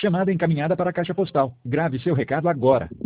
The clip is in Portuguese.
Chamada encaminhada para a caixa postal. Grave seu recado agora.